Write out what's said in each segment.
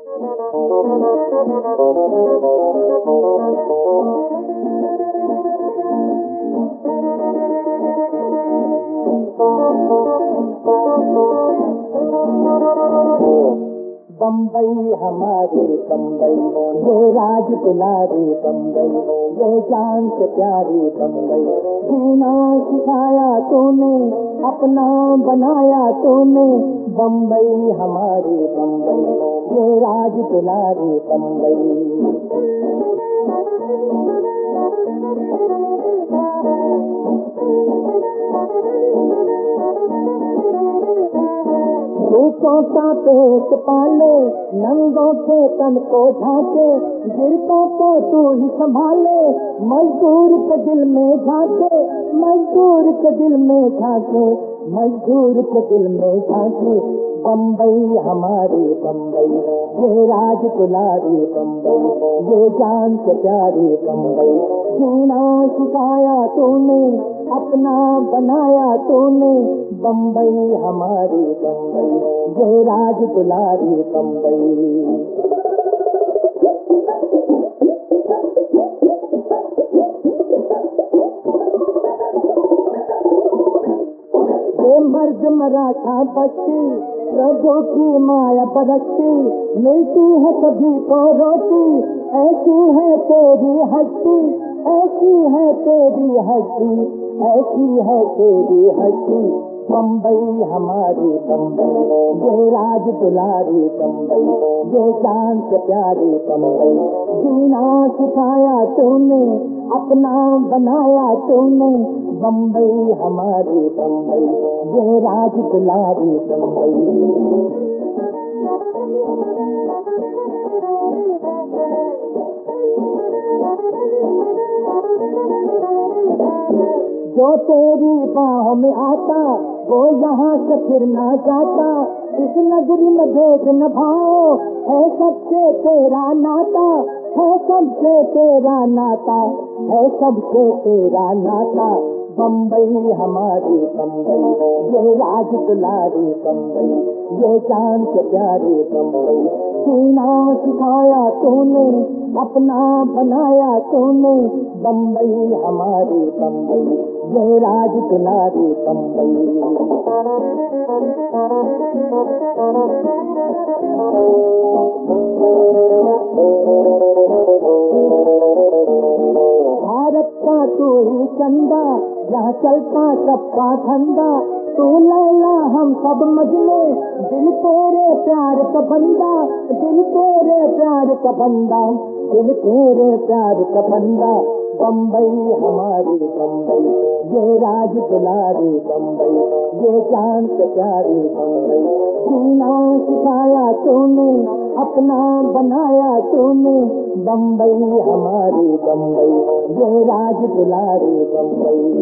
बम्बई हमारी बम्बई, ये राज दुलारी बम्बई, ये जान से प्यारी बम्बई। जीना सिखाया तूने, अपना बनाया तूने, बम्बई हमारी बम्बई, ये राज दुलारी बम्बई। भूखों का पेट पाले, नंगों के तन को ढाके, गिरतों को तू ही संभाले, मजदूर के दिल में झांके, मजदूर के दिल में झांके, मजदूर के दिल में झांके। बम्बई हमारी बम्बई, ये राज दुलारी बम्बई, ये जान से प्यारी बम्बई। जीना सिखाया तूने, अपना बनाया तूने, बम्बई हमारी बम्बई, ये राज दुलारी बम्बई। मर्द मराठा बस्ती, प्रभु की माया बरसती, मिलती है सभी को रोटी, ऐसी है तेरी हस्ती, ऐसी है तेरी हस्ती, ऐसी है तेरी हस्ती। बम्बई हमारी बम्बई, ये राज दुलारी बम्बई, ये जान से प्यारी बम्बई। जीना सिखाया तूने, अपना बनाया तूने, बम्बई हमारी बम्बई, ये राज दुलारी बम्बई। जो तेरी बाहों में आता, वो यहाँ से फिर ना जाता। इस नगरी में भेद न भाव, है सबसे तेरा नाता, है सबसे तेरा नाता, है सबसे तेरा नाता। बम्बई हमारी बम्बई, ये राज दुलारी बम्बई, ये जान से प्यारी बम्बई। जीना सिखाया तूने, अपना बनाया तूने, बम्बई हमारी बम्बई, ये राज दुलारी बम्बई। भारत का तू ही चंदा, यहाँ चलता सबका धंधा। तू लैला हम सब मजनू, दिल तेरे प्यार का बंदा, दिल तेरे प्यार का बंदा, दिल तेरे प्यार का बंदा। बम्बई हमारी बम्बई, ये राज दुलारी बम्बई, ये जान से प्यारी बम्बई। जीना सिखाया तूने, अपना बनाया तूने, बम्बई हमारी बम्बई, ये राज दुलारी बम्बई।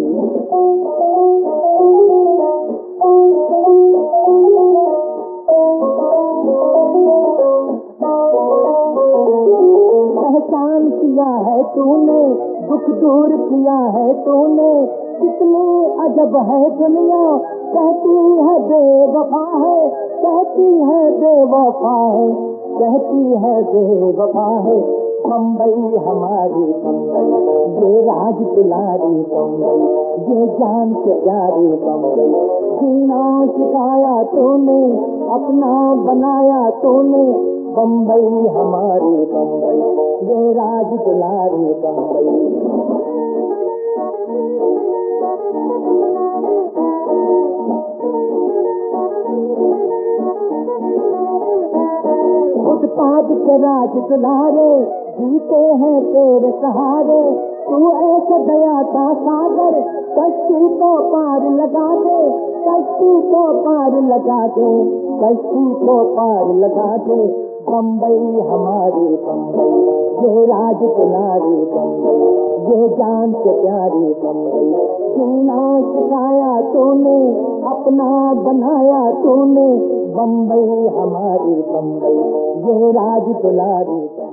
एहसान किया है तूने, दुख दूर किया है तूने, कितनी अजब है दुनिया, कहती है बेवफा है, कहती है बेवफा है, कहती है बेवफा है। बम्बई हमारी बम्बई, ये राज दुलारी बम्बई, ये जान से प्यारी बम्बई। जीना सिखाया तूने, अपना बनाया तूने, बम्बई हमारी बम्बई, ये राज दुलारी बम्बई। फुटपाथ के राज दुलारे, जीते हैं तेरे सहारे। तू ऐसा दया का सागर, कश्ती को पार लगा दे, कश्ती को पार लगा दे, कश्ती को पार लगा दे। बम्बई हमारी बम्बई, ये राज दुलारी बम्बई, ये जान से प्यारी बम्बई। जीना सिखाया तूने, अपना बनाया तूने, बम्बई हमारी बम्बई, ये राज दुलारी।